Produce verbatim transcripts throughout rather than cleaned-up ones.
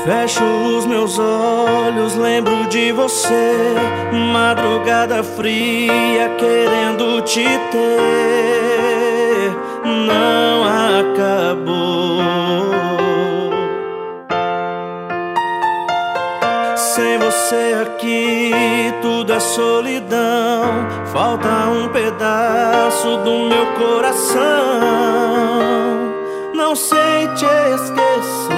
Fecho os meus olhos, lembro de você. Madrugada fria, querendo te ter. Não acabou. Sem você aqui, tudo é solidão. Falta um pedaço do meu coração. Não sei te esquecer.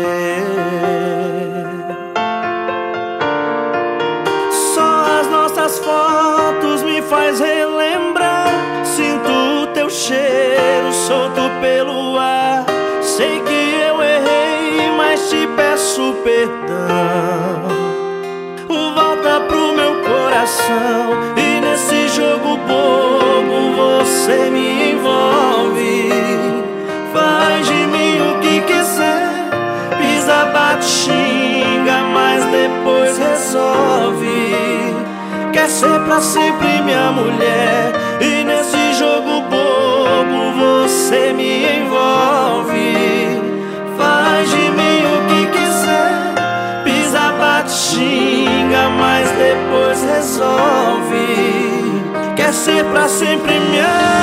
Só as nossas fotos me faz relembrar. Sinto o teu cheiro solto pelo ar. Sei que eu errei, mas te peço perdão. Volta pro meu coração. E nesse jogo bobo você me envolve. Faz de mim o que quiser. Pisa, bate, xinga, mas depois resolve. Quer ser pra sempre minha mulher. E nesse jogo bobo você me envolve. Faz de mim o que quiser. Pisa, bate, xinga, mas depois resolve. Quer ser pra sempre minha